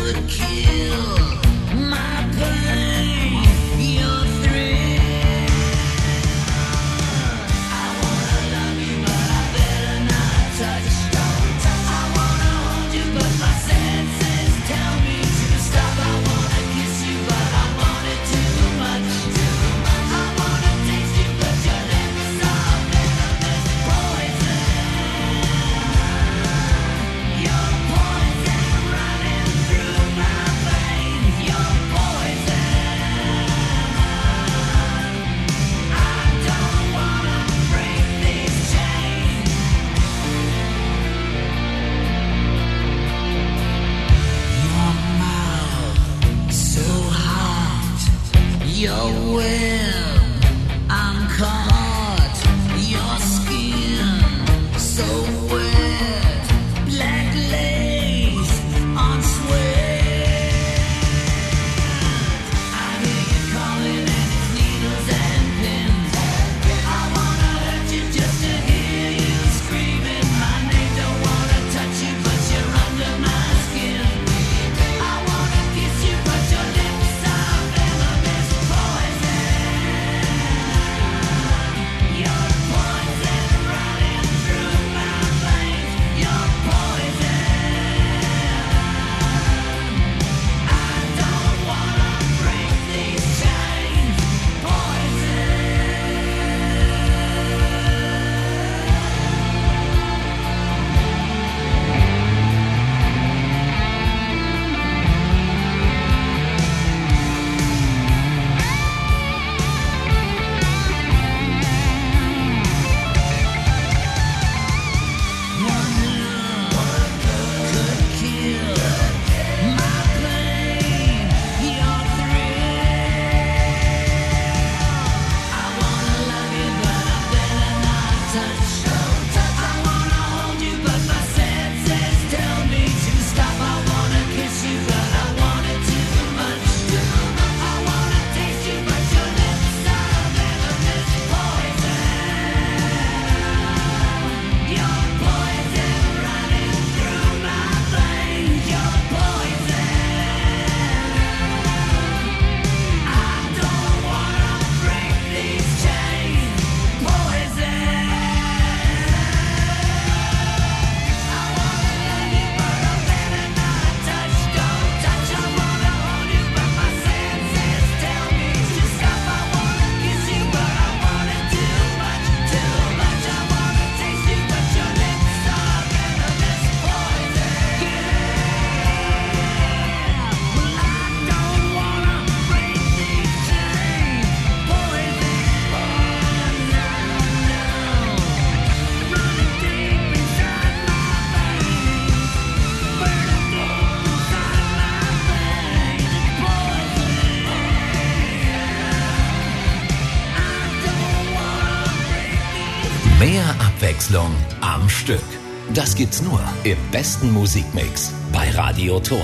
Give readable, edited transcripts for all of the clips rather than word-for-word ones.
Mehr Abwechslung am Stück. Das gibt's nur im besten Musikmix bei Radio Ton.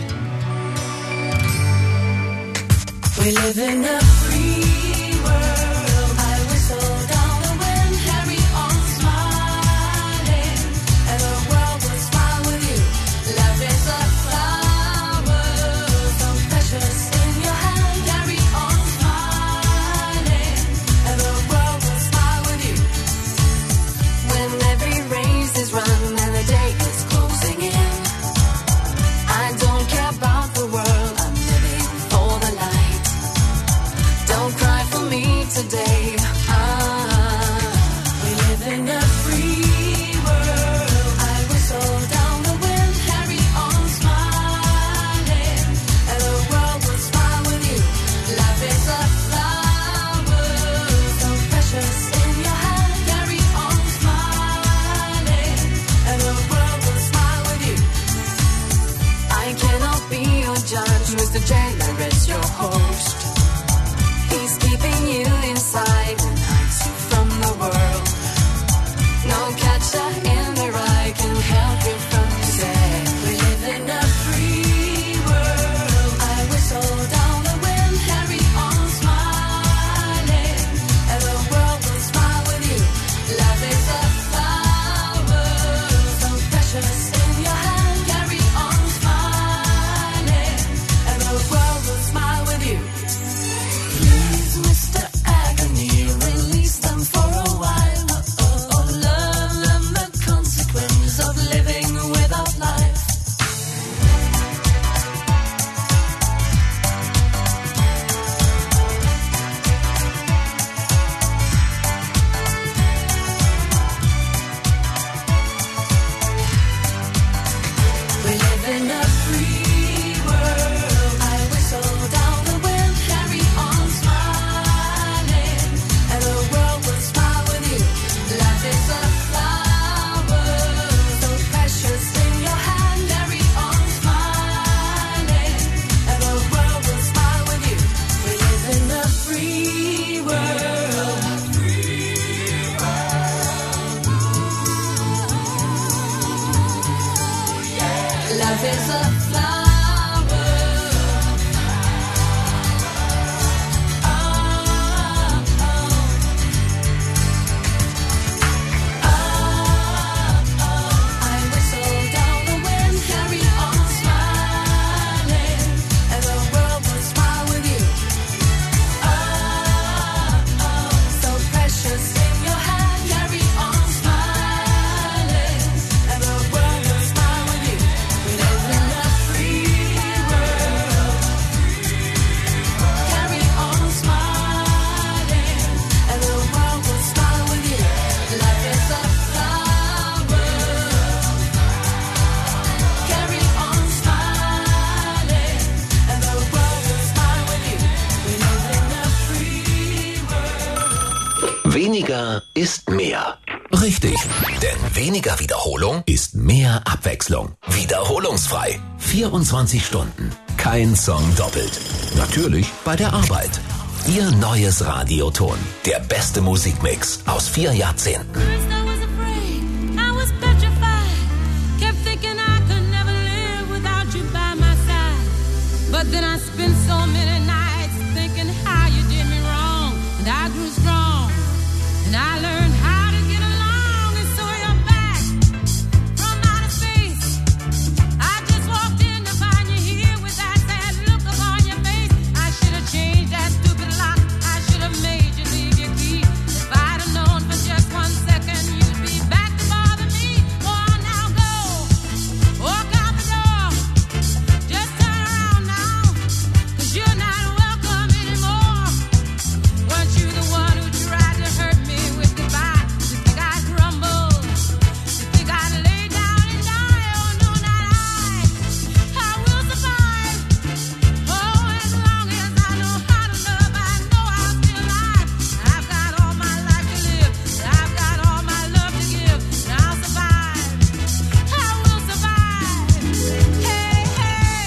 We live in a free world. I whistle down the wind, carry on smiling, and the world will smile with you. Love is a flower, so precious in your hand. Carry on smiling, and the world will smile with you. When every race is run and the day is closing in, I don't care about the world. I'm living for the light. Don't cry for is a flower. I whistle down the wind, carry on smiling, and the world will smile with you. So precious in your hand, carry on smiling, and the world will smile with you. We live in a free world. Carry on smiling, and the world will smile with you. Life is a flower. Carry on smiling, and the world will smile with you. We live in a free world. Weniger ist mehr. Richtig, denn weniger Wiederholung ist mehr Abwechslung. Wiederholungsfrei. 24 Stunden. Kein Song doppelt. Natürlich bei der Arbeit. Ihr neues Radioton. Der beste Musikmix aus 4 Jahrzehnten. First I was afraid, I was petrified. Kept thinking I could never live without you by my side. But then I spent so many nights thinking how you did me wrong. And I grew strong, and I learned how to get along. And so you're back from outer space. I just walked in to find you here with that sad look upon your face. I should have changed that stupid lock. I should have made you leave your key. If I'd have known for just 1 second you'd be back to bother me. Go on now, go. Walk out the door. Just turn around now, 'cause you're not welcome anymore. Weren't you the one who tried to hurt me with goodbye? You think I'd crumble? You think I'd lay down and die? Oh no, not I will survive. Oh, as long as I know how to love, I know I'll be alive. I've got all my life to live, I've got all my love to give, and I'll survive. I will survive. Hey, hey.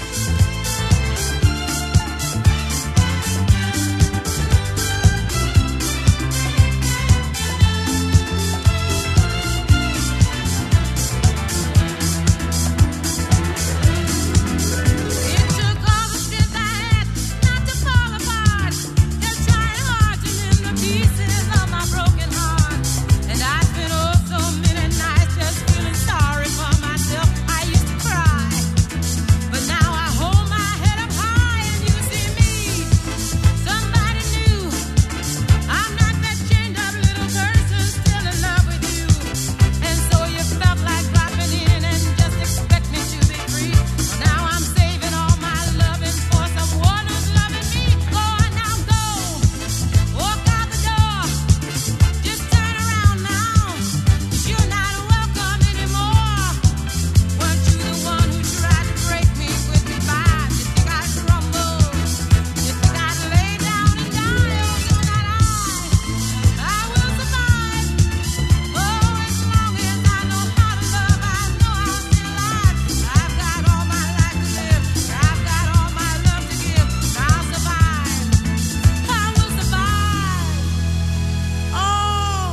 It took all the strength I had not to fall apart. They're trying hard to mend the pieces of my broken heart. And I spent oh so many nights just feeling sorry for myself. I used to cry, but now I hold my head up high and you see me, somebody new. I'm not that chained up little person still in love with you. And so you felt like dropping in and just expect me to be free. Well, now I'm saving all my loving for someone who's loving me. Go on now, go. Walk out the door. Just turn around now, 'cause you're not welcome anymore. Weren't you the one who tried to break me with goodbye? You think I'd crumble? You think I'd lay down and die? Oh no, not I will survive. Oh, as long as I know how to love, I know I'll be alive. I've got all my life to live, I've got all my love to give, and I'll survive. I will survive. Oh,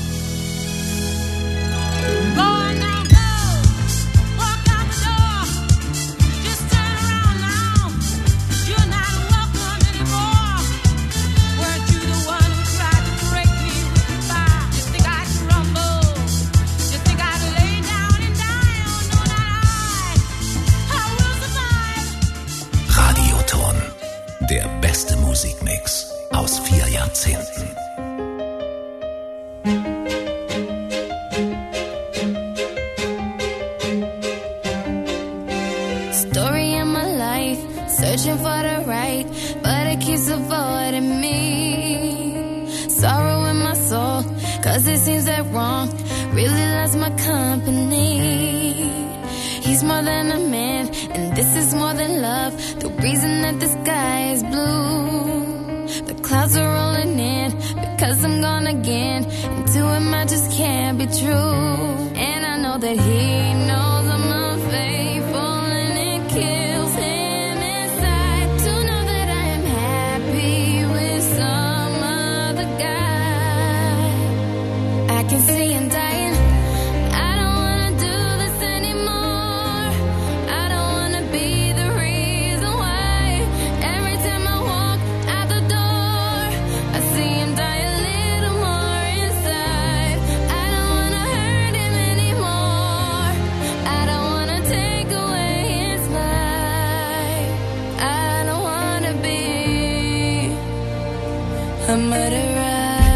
go on now, go. Walk out the door. Just turn around now, 'cause you're not welcome anymore. Weren't you the one who tried to break me with goodbye? You think I'd crumble? You think I'd lay down and die? Oh no, not I will survive. Radioton. Der beste Musikmix aus 4 Jahrzehnten. Story in my life, searching for the right, but it keeps avoiding me. Sorrow in my soul, 'cause it seems that wrong really loves my company. He's more than a man, and this is more than love. The reason that the sky is blue. The clouds are rolling in, because I'm gone again. And to him I just can't be true. And I know that he knows I'm unfaithful, and it kills him inside to know that I am happy with some other guy. I can see him dying. I don't wanna do this anymore. I don't a murderer.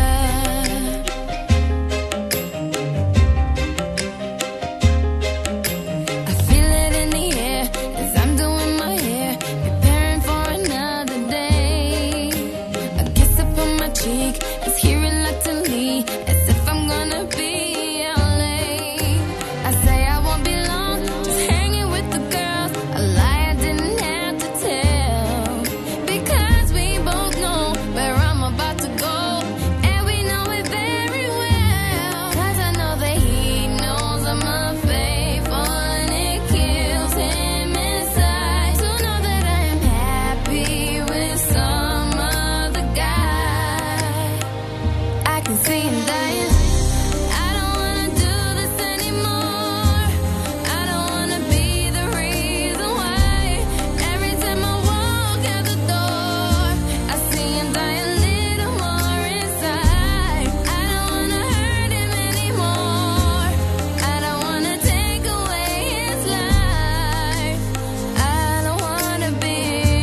I feel it in the air as I'm doing my hair, preparing for another day. A kiss upon my cheek is here reluctantly, as if I'm gonna be late. I say I won't be long, just hanging with the girls, a lie I didn't have to tell, because we both know where I'm about to go, and we know it very well. 'Cause I know that he knows I'm unfaithful, and it kills him inside to know that I am happy with some other guy. I can see him dying. I don't wanna do this anymore. I don't wanna be the reason why. Every time I walk out the door, I see him die a little more inside. I don't wanna hurt him anymore. I don't wanna take away his life. I don't wanna be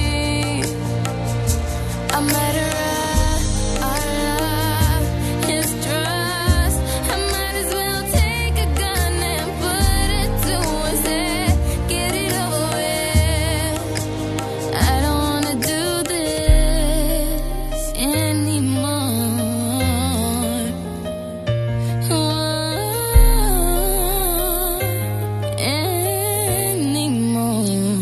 a murderer. Our love, his trust. I might as well take a gun and put it to his head. Get it over with. I don't wanna do this anymore. Anymore.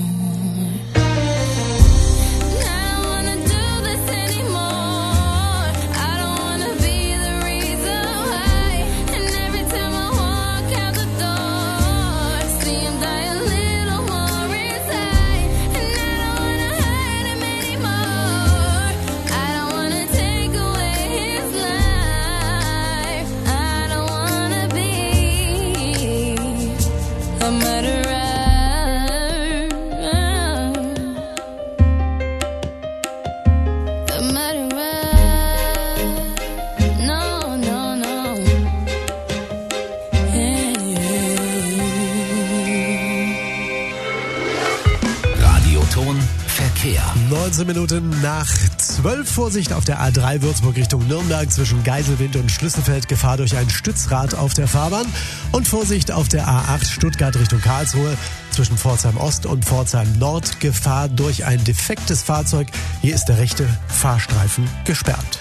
I don't wanna do this anymore. I don't wanna be the reason why. And every time I walk out the door, see him die a little more inside. And I don't wanna hurt him anymore. I don't wanna take away his life. I don't wanna be a murderer. A murderer. No, no, no. Radioton Verkehr. 19 Minuten nach 12. Vorsicht auf der A3 Würzburg Richtung Nürnberg zwischen Geiselwind und Schlüsselfeld. Gefahr durch ein Stützrad auf der Fahrbahn. Und Vorsicht auf der A8 Stuttgart Richtung Karlsruhe zwischen Pforzheim Ost und Pforzheim Nord. Gefahr durch ein defektes Fahrzeug. Hier ist der rechte Fahrstreifen gesperrt.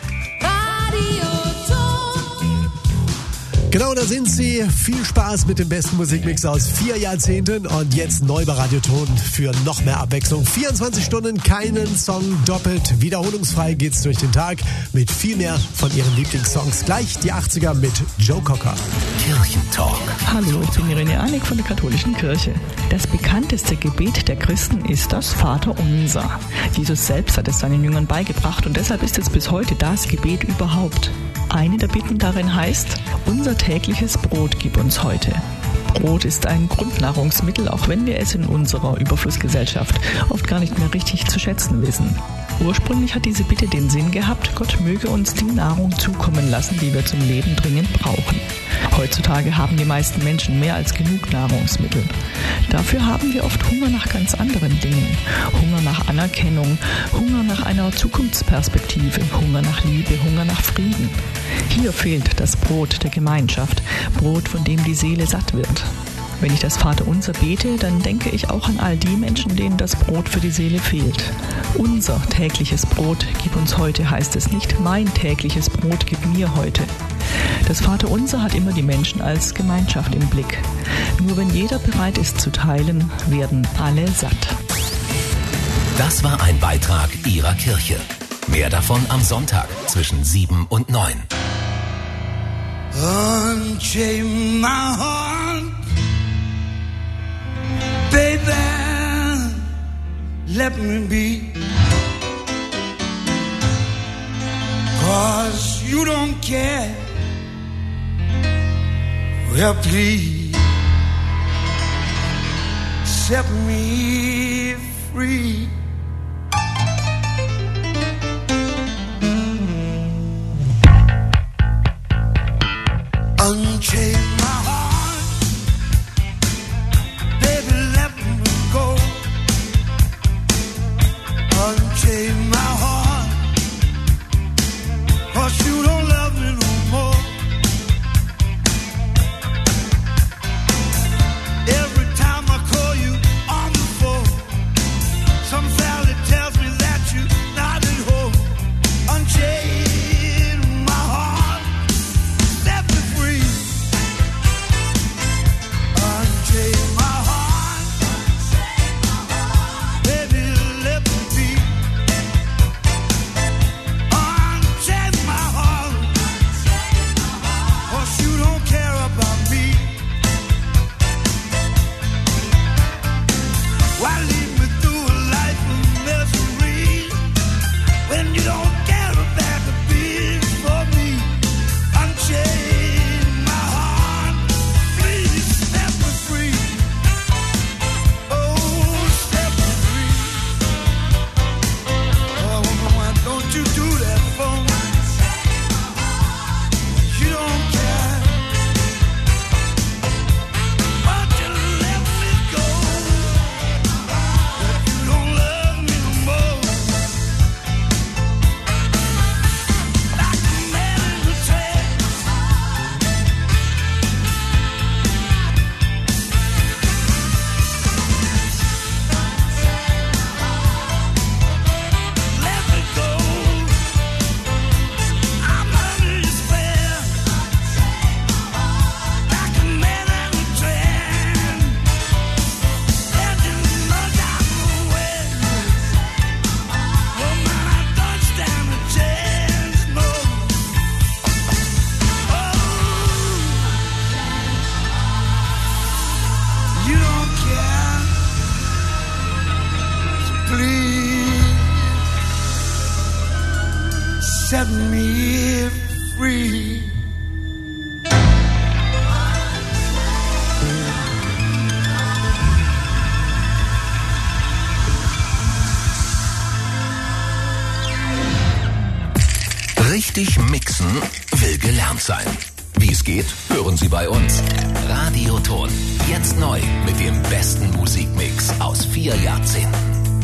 Genau, da sind sie. Viel Spaß mit dem besten Musikmix aus 4 Jahrzehnten und jetzt neu bei Radioton für noch mehr Abwechslung. 24 Stunden, keinen Song doppelt. Wiederholungsfrei geht's durch den Tag mit viel mehr von ihren Lieblingssongs. Gleich die 80er mit Joe Cocker. Kirchentalk. Hallo, ich bin Irene Anik von der Katholischen Kirche. Das bekannteste Gebet der Christen ist das Vaterunser. Jesus selbst hat es seinen Jüngern beigebracht und deshalb ist es bis heute das Gebet überhaupt. Eine der Bitten darin heißt: Unser tägliches Brot gib uns heute. Brot ist ein Grundnahrungsmittel, auch wenn wir es in unserer Überflussgesellschaft oft gar nicht mehr richtig zu schätzen wissen. Ursprünglich hat diese Bitte den Sinn gehabt, Gott möge uns die Nahrung zukommen lassen, die wir zum Leben dringend brauchen. Heutzutage haben die meisten Menschen mehr als genug Nahrungsmittel. Dafür haben wir oft Hunger nach ganz anderen Dingen. Hunger nach Anerkennung, Hunger nach einer Zukunftsperspektive, Hunger nach Liebe, Hunger nach Frieden. Hier fehlt das Brot der Gemeinschaft, Brot, von dem die Seele satt wird. Wenn ich das Vaterunser bete, dann denke ich auch an all die Menschen, denen das Brot für die Seele fehlt. Unser tägliches Brot gib uns heute, heißt es nicht, mein tägliches Brot gib mir heute. Das Vaterunser hat immer die Menschen als Gemeinschaft im Blick. Nur wenn jeder bereit ist zu teilen, werden alle satt. Das war ein Beitrag Ihrer Kirche. Mehr davon am Sonntag zwischen 7 und 9. Unchain my heart, baby, let me be, 'cause you don't care, well please, set me free. Unchain my heart, baby, let me go. Unchain my heart, Richtig mixen will gelernt sein. Wie es geht, hören Sie bei uns. Radioton. Jetzt neu mit dem besten Musikmix aus 4 Jahrzehnten.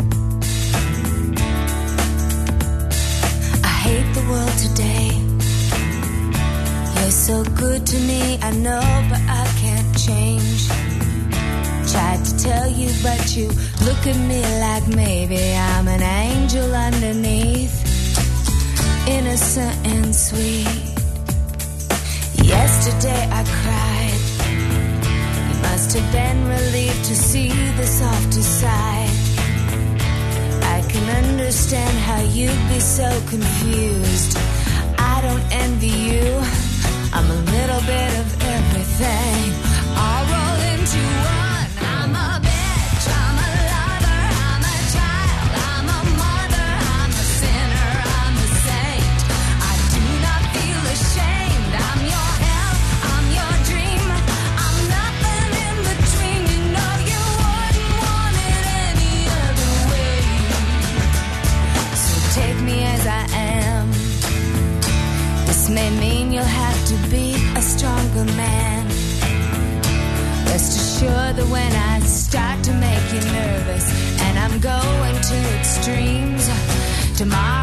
I hate the world today. You're so good to me, I know, but I can't change. Tried to tell you, but you look at me like maybe I'm an angel underneath, innocent and sweet. Yesterday I cried. You must have been relieved to see the softer side. I can understand how you'd be so confused. I don't envy you. I'm a little bit of everything. I'll roll into one. I'm a bitch, I'm a lover, I'm a child, I'm a mother, I'm a sinner, I'm a saint. I do not feel ashamed. I'm your hell, I'm your dream. I'm nothing in between. You know you wouldn't want it any other way. So take me as I am. This may mean you'll have to be a stronger man. Rest assured that when I start to make you nervous and I'm going to extremes, tomorrow